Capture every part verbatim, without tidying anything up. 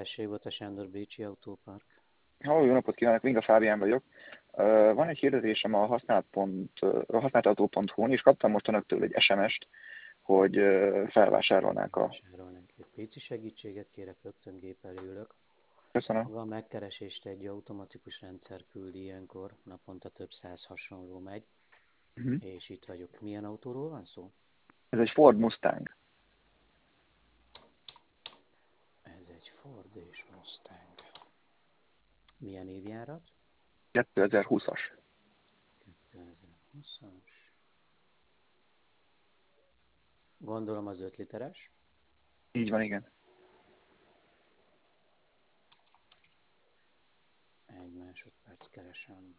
Tessék, volt a Sándor Bécsi Autópark. Halló, jó napot kívánok, Minga Fábián vagyok. Ö, Van egy hirdetésem a használt, pont, a használtautó pont hu-n, és kaptam most önöktől egy es em est, hogy ö, felvásárolnák a... Vásárolnánk egy pici segítséget, kérek, rögtön gép elé ülök. Köszönöm. Maga a megkeresést egy automatikus rendszer küldi ilyenkor, naponta több száz hasonló megy, Uh-huh. és itt vagyok. Milyen autóról van szó? Ez egy Ford Mustang. Ez egy Ford és Mustang. Milyen évjárat? kétezer-húszas. kétezer-húszas. Gondolom az öt literes. Így van, igen. Egy másodperc keresem.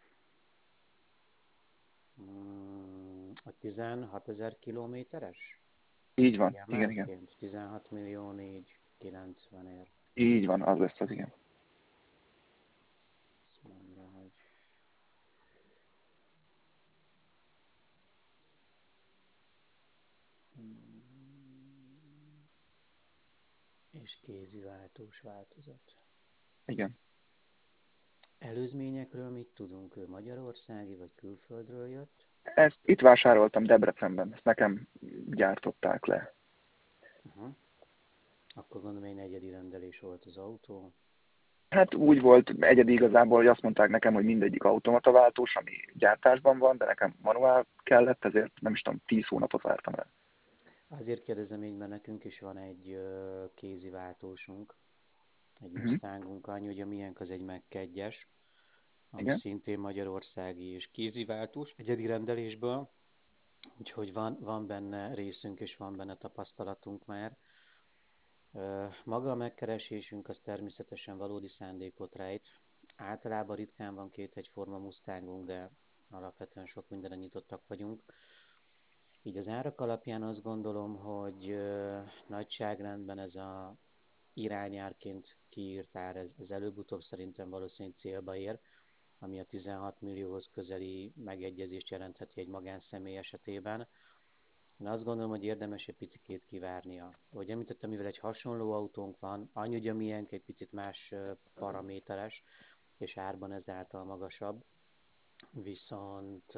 Hmm, a tizenhatezer kilométeres? Így van, igen, igen. Kiemeltként tizenhat millió négyszázkilencvenért. Így van, az lesz az, igen. Azt mondja, hogy mm, és kézi váltós változat. Igen. Előzményekről mit tudunk? Ő magyarországi vagy külföldről jött? Ezt itt vásároltam Debrecenben, ezt nekem gyártották le. Uh-huh. Akkor gondolom egy negyedi rendelés volt az autó. Hát úgy volt egyedi igazából, hogy azt mondták nekem, hogy mindegyik automataváltós, ami gyártásban van, de nekem manuál kellett, ezért nem is tudom, tíz hónapot vártam rá. Azért kérdezem így, mert nekünk is van egy ö, kézi váltósunk, egy Uh-huh. Mustangunk, annyi, hogy a miénk az egy Mach egyes, ami Igen. szintén magyarországi és kézi váltós egyedi rendelésből, úgyhogy van, van benne részünk és van benne tapasztalatunk már. Maga a megkeresésünk az természetesen valódi szándékot rejt. Általában ritkán van két egyforma Mustangunk, de alapvetően sok mindenre nyitottak vagyunk. Így az árak alapján azt gondolom, hogy ö, nagyságrendben ez a irányárként kiírt ár, ez, ez előbb-utóbb szerintem valószínűleg célba ér, ami a tizenhat millióhoz közeli megegyezést jelentheti egy magánszemély esetében. Én azt gondolom, hogy érdemes egy picit kivárnia. Ahogy említettem, mivel egy hasonló autónk van, annyi, hogy a miénk egy picit más paraméteres, és árban ezáltal magasabb, viszont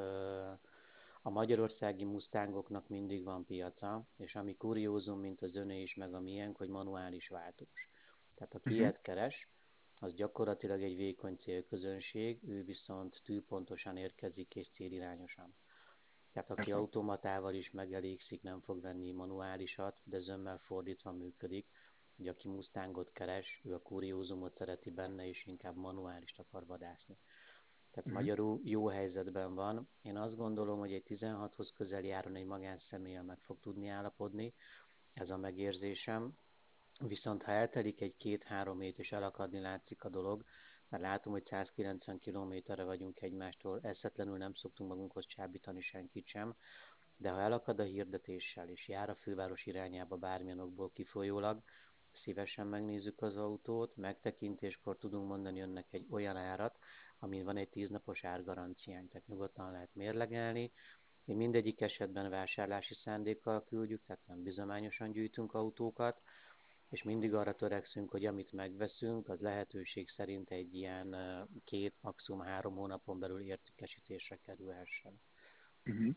a magyarországi Mustangoknak mindig van piaca, és ami kuriózum, mint az öné is, meg a miénk, hogy manuális váltós. Tehát aki Uh-huh. ilyet keres, az gyakorlatilag egy vékony célközönség, ő viszont tűpontosan érkezik és célirányosan. Tehát aki Értem. automatával is megelégszik, nem fog venni manuálisat, de zömmel fordítva működik, hogy aki Mustangot keres, ő a kuriózumot szereti benne, és inkább manuálist akar vadászni. Tehát Uh-huh. magyarul jó helyzetben van. Én azt gondolom, hogy egy tizenhathoz közeli áron egy magánszemélyel meg fog tudni állapodni, ez a megérzésem. Viszont ha eltelik egy két-három hét és elakadni látszik a dolog, mert látom, hogy száz kilencven kilométerre vagyunk egymástól, eszetlenül nem szoktunk magunkhoz csábítani senkit sem, de ha elakad a hirdetéssel és jár a főváros irányába bármilyen okból kifolyólag, szívesen megnézzük az autót, megtekintéskor tudunk mondani önnek egy olyan árat, amin van egy tíznapos árgaranciánk, tehát nyugodtan lehet mérlegelni. Mi mindegyik esetben vásárlási szándékkal küldjük, tehát nem bizományosan gyűjtünk autókat, és mindig arra törekszünk, hogy amit megveszünk, az lehetőség szerint egy ilyen két, maximum három hónapon belül értékesítésre kerülhessen. Uh-huh.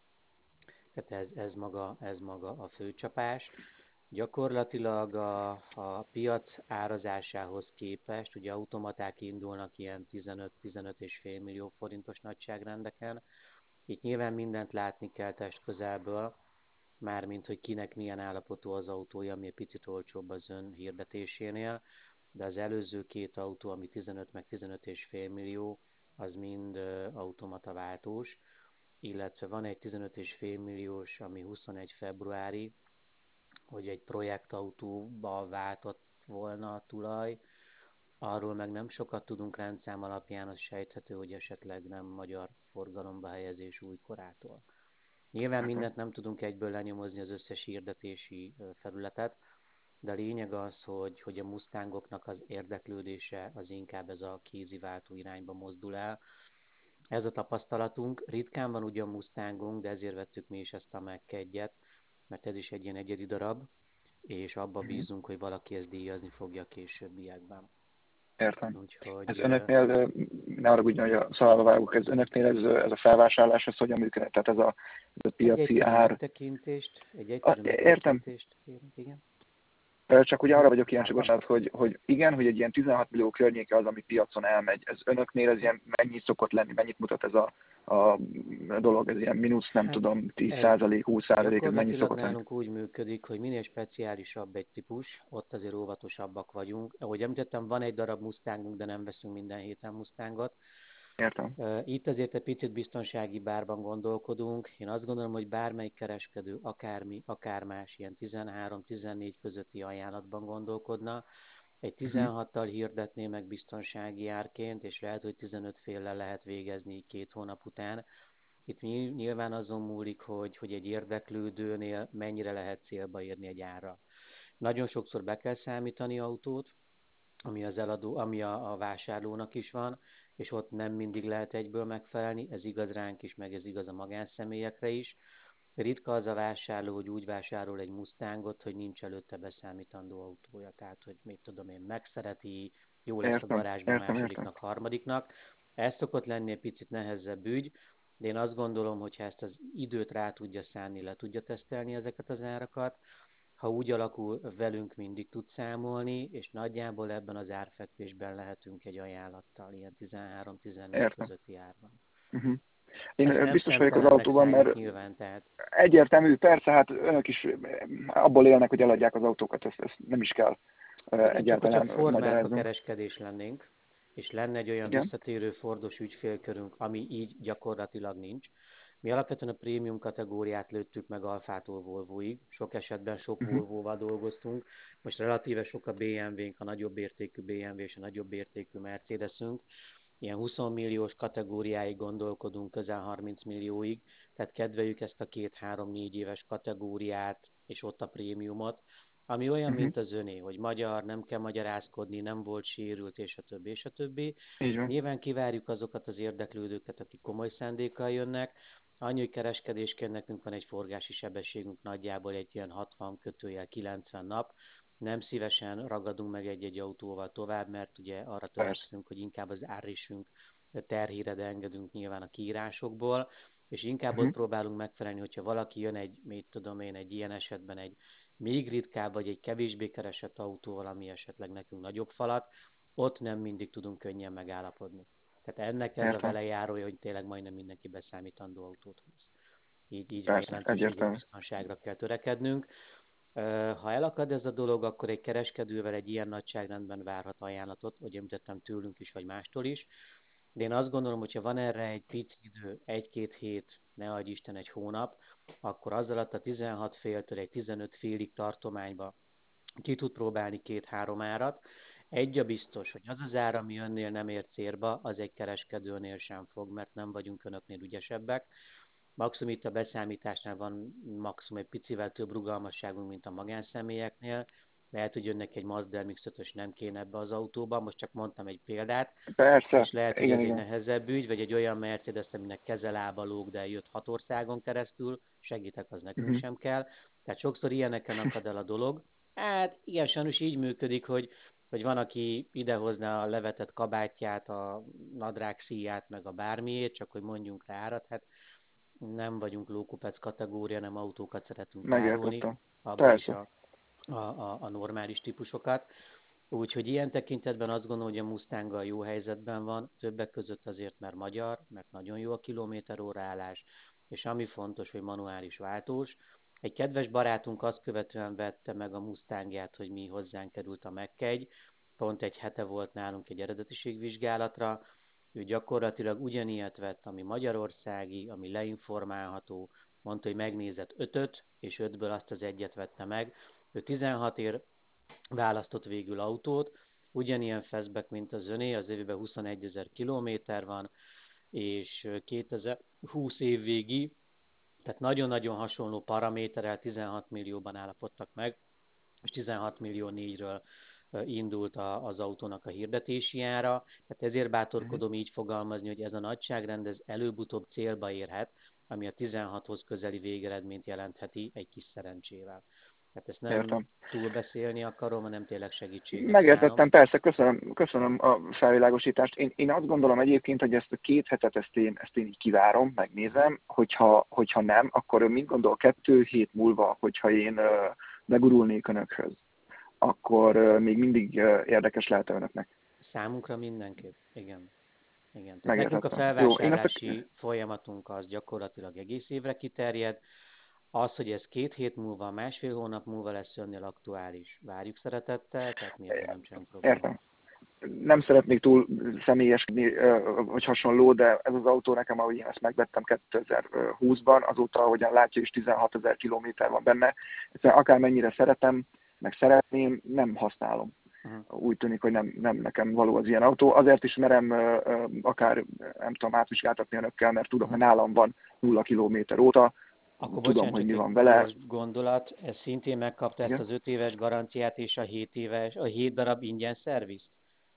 Tehát ez, ez, maga, ez maga a főcsapás. Gyakorlatilag a, a piac árazásához képest, ugye automaták indulnak ilyen tizenöt-tizenöt és fél millió forintos nagyságrendeken. Itt nyilván mindent látni kell test közelből, mármint hogy kinek milyen állapotú az autója, ami egy picit olcsóbb az ön hirdetésénél, de az előző két autó, ami tizenöt meg tizenöt és fél millió, az mind automata váltós, illetve van egy tizenöt és fél milliós, ami huszonegy februári, hogy egy projektautóba váltott volna a tulaj, arról meg nem sokat tudunk, rendszám alapján az sejthető, hogy esetleg nem magyar forgalomba helyezés újkorától. Nyilván Értem. mindent nem tudunk egyből lenyomozni, az összes hirdetési felületet, de a lényeg az, hogy, hogy a Mustangoknak az érdeklődése az inkább ez a kéziváltó irányba mozdul el. Ez a tapasztalatunk. Ritkán van ugyan Mustangunk, de ezért vettük mi is ezt a Mach egyet, mert ez is egy ilyen egyedi darab, és abba Uh-huh. bízunk, hogy valaki ezt díjazni fogja a későbbiekben. Értem. Ez Úgyhogy önöknél, ö, ne arra hogy a szalva vágok, ez önöknél ez, ez a felvásárlás, ez hogyan működik? Tehát ez a, ez a egy piaci egyszerű ár. megtekintést, egy A, egyszerű értem, megtekintést kérünk, igen. csak ugye arra vagyok kíváncsi, Árban? bocsánat, hogy, hogy igen, hogy egy ilyen tizenhat millió környéke az, ami piacon elmegy. Ez önöknél ez ilyen mennyi szokott lenni, mennyit mutat ez a, a dolog, ez ilyen mínusz, nem Hát tudom, tíz ez százalék, húsz százalék, ez mennyi gyakorlatilag szokott lenni? nálunk úgy működik, hogy minél speciálisabb egy típus, ott azért óvatosabbak vagyunk. Ahogy említettem, van egy darab Mustangunk, de nem veszünk minden héten Mustangot. Értem. Itt azért egy picit biztonsági bárban gondolkodunk. Én azt gondolom, hogy bármelyik kereskedő, akármi, akár más, ilyen tizenhárom-tizennégy közötti ajánlatban gondolkodna, egy Uh-huh. tizenhattal hirdetné meg biztonsági árként, és lehet, hogy tizenöt féllel lehet végezni két hónap után. Itt nyilván azon múlik, hogy, hogy egy érdeklődőnél mennyire lehet célba érni egy árral. Nagyon sokszor be kell számítani autót, ami az eladó, ami a, a vásárlónak is van, és ott nem mindig lehet egyből megfelelni, ez igaz ránk is, meg ez igaz a magánszemélyekre is. Ritka az a vásárló, hogy úgy vásárol egy Mustangot, hogy nincs előtte beszámítandó autója, tehát hogy mit tudom én, megszereti, jó lesz a Értem, garázsba értem, értem. másodiknak, harmadiknak. Ez szokott lenni egy picit nehezebb ügy, de én azt gondolom, hogy ha ezt az időt rá tudja szánni, le tudja tesztelni ezeket az árakat, ha úgy alakul, velünk mindig tud számolni, és nagyjából ebben az árfekvésben lehetünk egy ajánlattal, ilyen tizenhárom-tizennégy Értem. közötti árban. Uh-huh. Ezt Én nem biztos vagyok az szemtelennek autóban, számít mert nyilván, tehát egyértelmű, persze, hát önök is abból élnek, hogy eladják az autókat, ezt, ezt nem is kell igen, csak hogyha egyáltalán Ford márka magyaráznom. kereskedés lennénk, és lenne egy olyan Igen? visszatérő Fordos ügyfélkörünk, ami így gyakorlatilag nincs. Mi alapvetően a prémium kategóriát lőttük meg Alfától Volvoig, sok esetben sok Uh-huh. Volvoval dolgoztunk, most relatíve sok a bé em vé-nk, a nagyobb értékű bé em vé és a nagyobb értékű Mercedesünk, ilyen húsz milliós kategóriáig gondolkodunk, közel harminc millióig, tehát kedveljük ezt a két-három-négy éves kategóriát, és ott a prémiumot, ami olyan, Uh-huh. mint az öné, hogy magyar, nem kell magyarázkodni, nem volt sérült, és a többi, és a többi. Így van. Nyilván kivárjuk azokat az érdeklődőket, akik komoly szándékkal jönnek. Annyi, hogy kereskedésként nekünk van egy forgási sebességünk nagyjából egy ilyen hatvan kötőjel kilencven nap. Nem szívesen ragadunk meg egy-egy autóval tovább, mert ugye arra Persze. törekszünk, hogy inkább az árrésünk terhére, de engedünk nyilván a kiírásokból, és inkább ott Uh-huh. próbálunk megfelelni, hogyha valaki jön egy, mit tudom én, egy ilyen esetben egy még ritkább, vagy egy kevésbé keresett autóval, ami esetleg nekünk nagyobb falat, ott nem mindig tudunk könnyen megállapodni. Tehát ennek ez a Értem. velejárója, hogy tényleg majdnem mindenki beszámítandó autót hoz. Így, így van Persze, jelentős, így egy egyértelmű. biztonságra kell törekednünk. Ha elakad ez a dolog, akkor egy kereskedővel egy ilyen nagyságrendben várhat ajánlatot, hogy említettem tőlünk is, vagy mástól is. De én azt gondolom, hogyha van erre egy pici idő, egy-két hét, ne adj Isten egy hónap, akkor az alatt a tizenhat féltől egy tizenöt félig tartományba ki tud próbálni két-három árat. Egy a biztos, hogy az az ár, ami önnél nem ér célba, az egy kereskedőnél sem fog, mert nem vagyunk önöknél ügyesebbek. Maximum itt a beszámításnál van maximum egy picivel több rugalmasságunk, mint a magánszemélyeknél. Lehet, hogy önnek egy Mazda em iksz ötös nem kéne ebbe az autóba, most csak mondtam egy példát, Persze. és lehet, hogy Igen, ez egy igen. nehezebb ügy, vagy egy olyan Mercedes, aminek kezelába lóg, de jött hat országon keresztül, segítek, az nekünk Uh-huh. sem kell. Tehát sokszor ilyeneken akad el a dolog. Hát igen, sajnos így működik, hogy, hogy van, aki idehozna a levetett kabátját, a nadrág szíját, meg a bármiét, csak hogy mondjunk rá árat. Hát nem vagyunk lókupec kategória, nem autókat szeretünk árulni, Megértettem. abba is Persze. a, a, a, a normális típusokat. Úgyhogy ilyen tekintetben azt gondolom, hogy a Mustanggal jó helyzetben van, többek között azért, mert magyar, mert nagyon jó a kilométer óraállás, és ami fontos, hogy manuális váltós. Egy kedves barátunk azt követően vette meg a Mustangját, hogy mi hozzánk került a Mekkegy, pont egy hete volt nálunk egy eredetiségvizsgálatra, ő gyakorlatilag ugyanilyet vett, ami magyarországi, ami leinformálható, mondta, hogy megnézett ötöt, és ötből azt az egyet vette meg. Ő tizenhat ér választott végül autót, ugyanilyen fastback, mint az öné, az évben huszonegyezer kilométer van, és kétezer-húsz év végi, tehát nagyon-nagyon hasonló paraméterrel tizenhat millióban állapodtak meg, és tizenhat millió négyről indult a, az autónak a hirdetési ára, tehát ezért Uh-huh. bátorkodom így fogalmazni, hogy ez a nagyságrend ez előbb-utóbb célba érhet, ami a tizenhathoz közeli végeredményt jelentheti egy kis szerencsével. Tehát ezt nem Értem. túlbeszélni akarom, hanem tényleg segítségre kívánok. Megértettem, persze, köszönöm, köszönöm a felvilágosítást. Én, én azt gondolom egyébként, hogy ezt a két hetet ezt én, ezt én így kivárom, megnézem, hogyha, hogyha nem, akkor ön mit gondol kettő hét múlva, hogyha én uh, begurulnék önökhöz, akkor uh, még mindig uh, érdekes lehet önöknek. Számunkra mindenképp, igen. Igen. Tehát nekünk a Megértettem. Jó, én ezt a... felvásárlási folyamatunk az gyakorlatilag egész évre kiterjed. Az, hogy ez két hét múlva, másfél hónap múlva lesz önnél aktuális, várjuk szeretettel, tehát mi ezzel nem csinálunk problémát. Értem. Nem szeretnék túl személyeskedni, vagy hasonló, de ez az autó nekem, ahogy én ezt megvettem kétezer-húszban, azóta, ahogyan látja is tizenhatezer kilométer van benne. Egyszerűen akármennyire szeretem, meg szeretném, nem használom. Uh-huh. Úgy tűnik, hogy nem, nem nekem való az ilyen autó. Azért is merem akár, nem tudom, átvizsgáltatni önökkel, mert tudom, hogy nálam van nulla kilométer óta. Akkor tudom, bocsánat, hogy mi csak van egy vele. gyors gondolat, ez szintén megkapta ezt az öt éves garanciát és a hét éves, a hét darab ingyen szervizt?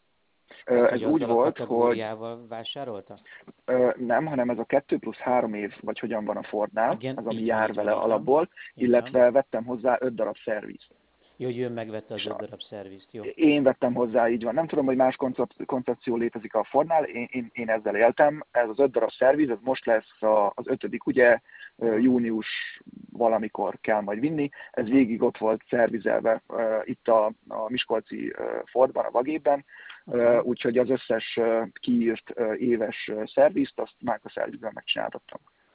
Tehát, Ez hogy úgy azzal a volt, hogy kategóriával vásárolta? nem, hanem ez a kettő plusz három év, vagy hogyan van a Fordnál, Igen, az, ami így van, jár így van, vele így van. alapból, Így van. illetve vettem hozzá öt darab szervizt. Jó, hogy ön megvette az öt darab szervizt, jó. Én vettem hozzá, így van. Nem tudom, hogy más koncepció létezik a Fordnál, én, én, én ezzel éltem. Ez az öt darab szerviz, ez most lesz a, az ötödik, ugye, uh-huh. június valamikor kell majd vinni. Ez végig ott volt szervizelve uh, itt a, a Miskolci uh, Fordban, a Vagében, uh-huh. uh, úgyhogy az összes uh, kiírt uh, éves uh, szervizt, azt márka szervizben megcsináltattam.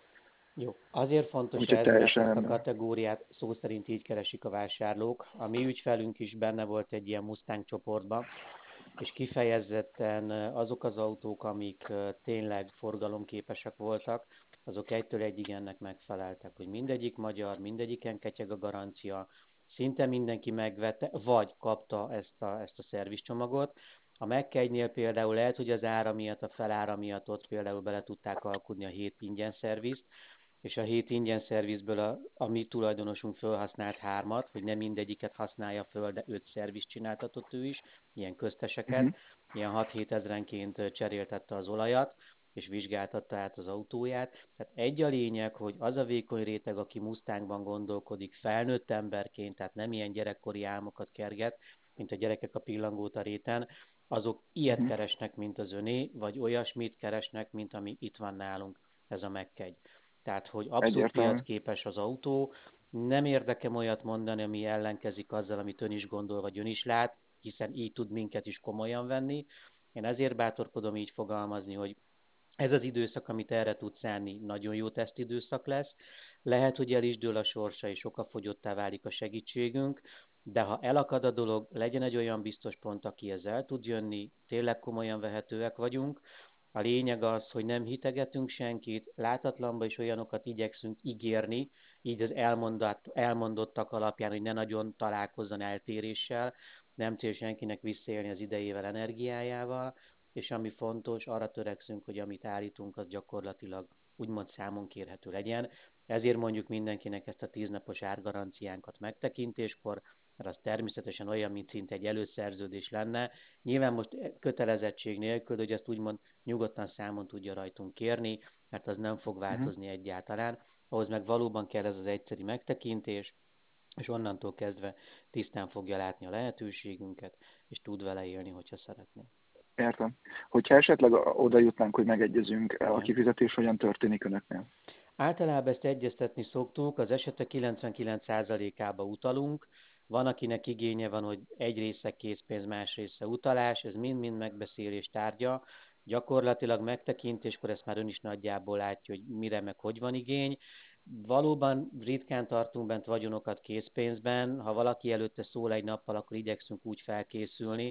Jó. Azért fontos Úgyhogy ez, mert ezt a teljesen... kategóriát szó szerint így keresik a vásárlók. A mi ügyfelünk is benne volt egy ilyen Mustang csoportban, és kifejezetten azok az autók, amik tényleg forgalomképesek voltak, azok egytől egyig ennek megfeleltek, hogy mindegyik magyar, mindegyiken ketyeg a garancia, szinte mindenki megvette, vagy kapta ezt a, ezt a szervizcsomagot. A Megkegynél például lehet, hogy az ára miatt, a felára miatt ott például bele tudták alkudni a hét ingyen szervizt, és a hét ingyen szervizből a, a mi tulajdonosunk felhasznált hármat, hogy nem mindegyiket használja föl, de öt szervizt csináltatott ő is, ilyen közteseket, uh-huh. ilyen hat-hét ezrenként cseréltette az olajat, és vizsgáltatta át az autóját. Tehát egy a lényeg, hogy az a vékony réteg, aki Mustangban gondolkodik, felnőtt emberként, tehát nem ilyen gyerekkori álmokat kerget, mint a gyerekek a pillangót a réten, azok ilyet uh-huh. keresnek, mint az öné, vagy olyasmit keresnek, mint ami itt van nálunk, ez a Megkegy. Tehát, hogy abszolút piacképes az autó, nem érdekem olyat mondani, ami ellenkezik azzal, amit ön is gondol, vagy ön is lát, hiszen így tud minket is komolyan venni. Én ezért bátorkodom így fogalmazni, hogy ez az időszak, amit erre tud szánni, nagyon jó tesztidőszak lesz. Lehet, hogy el is dől a sorsa, és okafogyottá válik a segítségünk, de ha elakad a dolog, legyen egy olyan biztos pont, aki ezzel tud jönni, tényleg komolyan vehetőek vagyunk. A lényeg az, hogy nem hitegetünk senkit, látatlanba is olyanokat igyekszünk ígérni, így az elmondott, elmondottak alapján, hogy ne nagyon találkozzon eltéréssel, nem cél senkinek visszaélni az idejével, energiájával, és ami fontos, arra törekszünk, hogy amit állítunk, az gyakorlatilag úgymond számon kérhető legyen. Ezért mondjuk mindenkinek ezt a tíznapos árgaranciánkat megtekintéskor, mert az természetesen olyan, mint szinte egy előszerződés lenne. Nyilván most kötelezettség nélkül, hogy ezt úgymond nyugodtan számon tudja rajtunk kérni, mert az nem fog változni uh-huh. egyáltalán. Ahhoz meg valóban kell ez az egyszeri megtekintés, és onnantól kezdve tisztán fogja látni a lehetőségünket, és tud vele élni, hogyha szeretné. Értem. Hogyha esetleg oda jutnánk, hogy megegyezünk, igen. A kifizetés hogyan történik önöknél? Általában ezt egyeztetni szoktuk, az esetek kilencvenkilenc százalékába utalunk, van, akinek igénye van, hogy egy része készpénz, más része utalás, ez mind-mind megbeszélés tárgya. Gyakorlatilag megtekintéskor ezt már ön is nagyjából látja, hogy mire meg hogy van igény. Valóban ritkán tartunk bent vagyonokat készpénzben, ha valaki előtte szól egy nappal, akkor igyekszünk úgy felkészülni,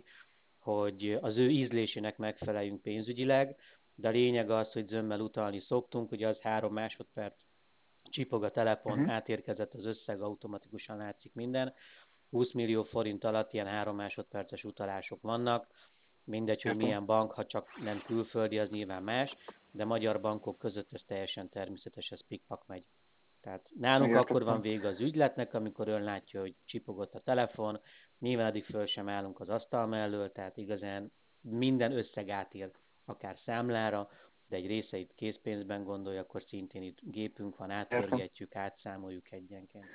hogy az ő ízlésének megfeleljünk pénzügyileg, de a lényeg az, hogy zömmel utalni szoktunk, ugye az három másodperc csipog a telefon, uh-huh. átérkezett az összeg, automatikusan látszik minden. húsz millió forint alatt ilyen három másodperces utalások vannak, mindegy, hogy milyen bank, ha csak nem külföldi, az nyilván más, de magyar bankok között ez teljesen természetes, ez pikpak megy. Tehát nálunk akkor van vége az ügyletnek, amikor ön látja, hogy csipogott a telefon, nyilván addig föl sem állunk az asztal mellől, tehát igazán minden összeg átér, akár számlára, de egy része itt készpénzben gondolja, akkor szintén itt gépünk van, átpörgetjük, átszámoljuk egyenként.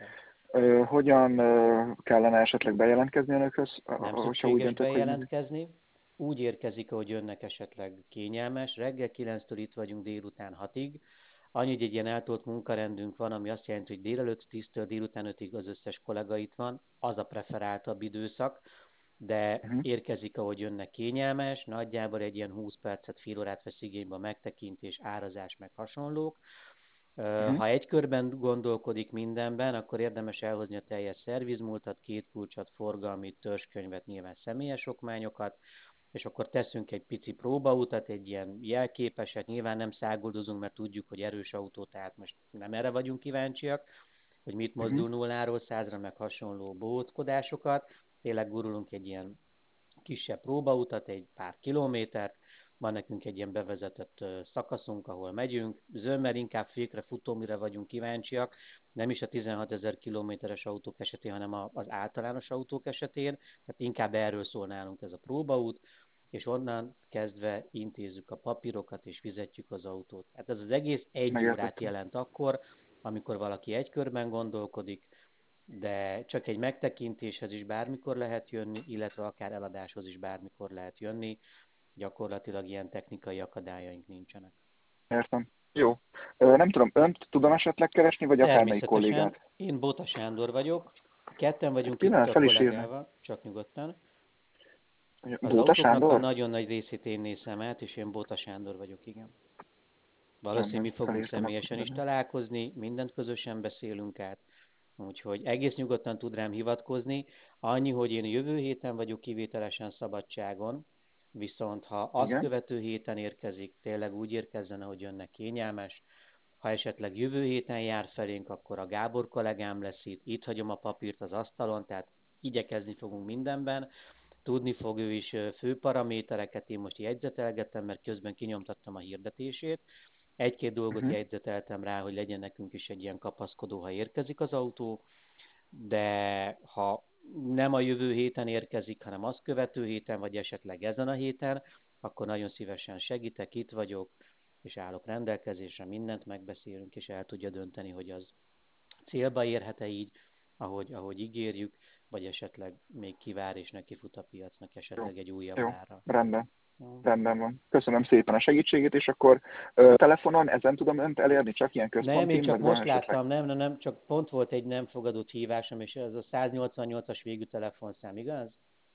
Ö, hogyan ö, kellene esetleg bejelentkezni önökhöz, Nem hogyha úgy szükséges döntök, hogy mindig? bejelentkezni, úgy érkezik, ahogy jönnek esetleg kényelmes. Reggel kilenctől itt vagyunk délután hatig. Annyi, hogy egy ilyen eltolt munkarendünk van, ami azt jelenti, hogy délelőtt tíztől délután ötig az összes kollega itt van, az a preferáltabb időszak, de Uh-huh. érkezik, ahogy jönnek kényelmes, nagyjából egy ilyen húsz percet, fél órát vesz igénybe a megtekintés, árazás, meg hasonlók. Uh-huh. Ha egy körben gondolkodik mindenben, akkor érdemes elhozni a teljes szervizmúltat, két kulcsot, forgalmi törzskönyvet, nyilván személyes okmányokat, és akkor teszünk egy pici próbautat, egy ilyen jelképeset, nyilván nem száguldozunk, mert tudjuk, hogy erős autó, tehát most nem erre vagyunk kíváncsiak, hogy mit Uh-huh. mozdul nulláról százra, meg hasonló bóckodásokat. Tényleg gurulunk egy ilyen kisebb próbautat, egy pár kilométert, van nekünk egy ilyen bevezetett szakaszunk, ahol megyünk. Zömmel inkább fékre, futóműre vagyunk kíváncsiak, nem is a tizenhatezer kilométeres autók esetén, hanem az általános autók esetén, tehát inkább erről szól nálunk ez a próbaút, és onnan kezdve intézzük a papírokat és fizetjük az autót. Hát ez az egész egy órát Megértettem. jelent akkor, amikor valaki egy körben gondolkodik, de csak egy megtekintéshez is bármikor lehet jönni, illetve akár eladáshoz is bármikor lehet jönni. Gyakorlatilag ilyen technikai akadályaink nincsenek. Értem. Jó. Ö, nem tudom, önt tudom esetleg keresni, vagy akármelyik Természetesen, kollégát? én Bóta Sándor vagyok, ketten Egy vagyunk itt pillanat, a fel is írnám. kollégával, csak nyugodtan. Az Bóta autóknak a Sándor? nagyon nagy részét én nézem át, és én Bóta Sándor vagyok, igen. Valószínűleg mi Rendben, fogunk felírtam akkor személyesen is mindent. találkozni, mindent közösen beszélünk át, úgyhogy egész nyugodtan tud rám hivatkozni. Annyi, hogy én jövő héten vagyok kivételesen szabadságon, viszont ha azt Igen? követő héten érkezik, tényleg úgy érkezzen, ahogy jönnek kényelmes. Ha esetleg jövő héten jár felénk, akkor a Gábor kollégám lesz itt, itt hagyom a papírt az asztalon, tehát igyekezni fogunk mindenben. Tudni fog ő is főparamétereket, én most jegyzetelgetem, mert közben kinyomtattam a hirdetését. Egy-két dolgot Uh-huh. jegyzeteltem rá, hogy legyen nekünk is egy ilyen kapaszkodó, ha érkezik az autó, de ha nem a jövő héten érkezik, hanem azt követő héten, vagy esetleg ezen a héten, akkor nagyon szívesen segítek, itt vagyok, és állok rendelkezésre, mindent megbeszélünk, és el tudja dönteni, hogy az célba érhet-e így, ahogy, ahogy ígérjük, vagy esetleg még kivár és neki fut a piacnak Jó. esetleg egy újabb Jó. árra. Rendben. Rendben van. Köszönöm szépen a segítségét, és akkor ö, telefonon ezen tudom önt elérni, csak ilyen Nem, én központin, csak vagy van most esetleg? láttam, nem, nem, nem, csak pont volt egy nem fogadott hívásom, és ez a száznyolcvannyolcas végű telefonszám, igaz?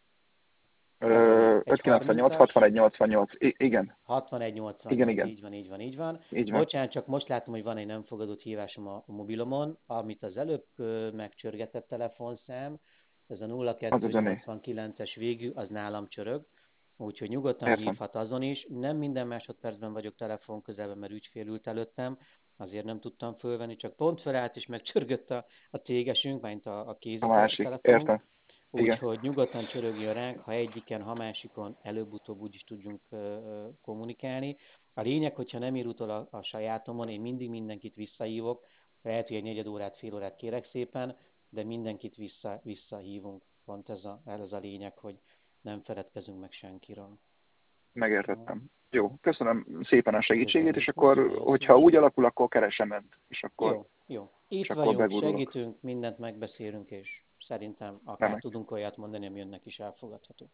Vagy van egy, Ö, egy ötszázkilencvennyolc, harmincas? hatvanegy nyolcvannyolc. I- igen. Igen, hatvanegy nyolcvannyolc, igen. így van, így van, így van. Így van. Bocsánat, csak most látom, hogy van egy nem fogadott hívásom a, a mobilomon, amit az előbb ö, megcsörgetett telefonszám, ez a Az az öné. nulla kettő nyolcvankilences végű, az nálam csörög, úgyhogy nyugodtan Értem. hívhat azon is. Nem minden másodpercben vagyok telefon közelben, mert ügyfél ült előttem, azért nem tudtam fölvenni, csak pont felállt és megcsörgött a, a cégesünk, mint a, a A kézi te- másik. telefonunk. Értem. Igen. Úgyhogy nyugodtan csörögjön ránk, ha egyiken, ha másikon előbb-utóbb úgy is tudjunk ö, kommunikálni. A lényeg, hogyha nem ír utol a, a sajátomon, én mindig mindenkit visszahívok, lehet, hogy egy negyed órát, fél órát kérek szépen, de mindenkit vissza, visszahívunk. Pont ez a, ez a lényeg, hogy nem feledkezünk meg senkiről. Megértettem. Jó, köszönöm szépen a segítségét, és Köszönjük, akkor, nagyon hogyha úgy szívesen. alakul, akkor keresem önt, és akkor, Jó, jó. és Itt akkor vagyunk, begurulok. segítünk, mindent megbeszélünk, és szerintem akár Remek. tudunk olyat mondani, ami önnek is elfogadható.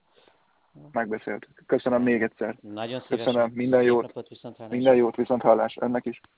Megbeszéltük. Köszönöm még Rendben. egyszer. Nagyon Köszönöm. szívesen. Minden Szép jót. napot, viszont Minden hallásra. jót, viszont hallás. Önnek is.